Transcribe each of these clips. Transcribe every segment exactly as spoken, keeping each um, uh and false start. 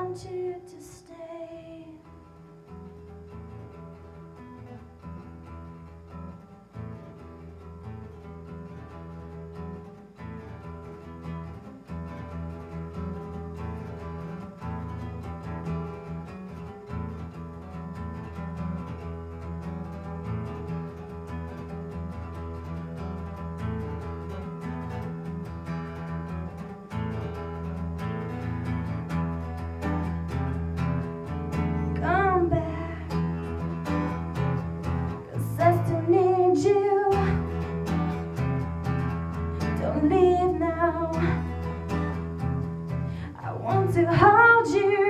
want you to stay. Come back, 'cause I still need you. Don't leave now, I want to hold you.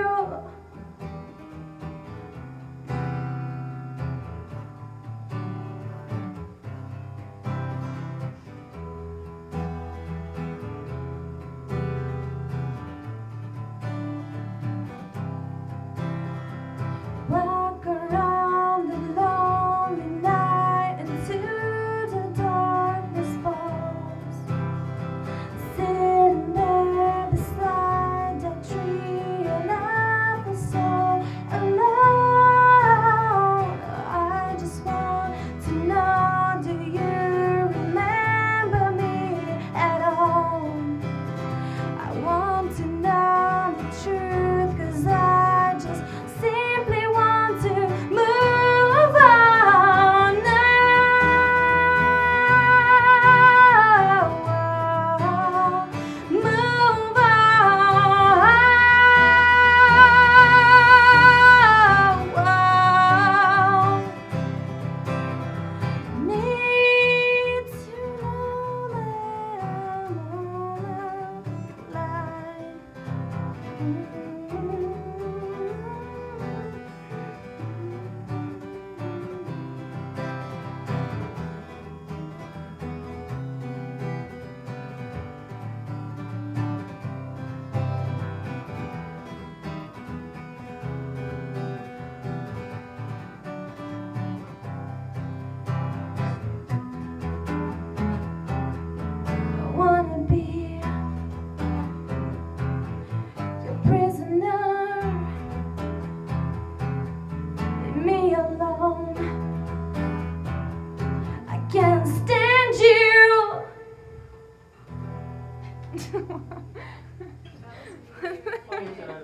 Walk around the lonely night until the darkness falls. Sitting there beside that tree, and I feel so alone. I just want to know, do you remember me at all? I want to know the truth, 'cause I just simply want to move on now. Move on. Need to know that I'm alive. I wanna be your prisoner. Leave me alone, I can't stand you.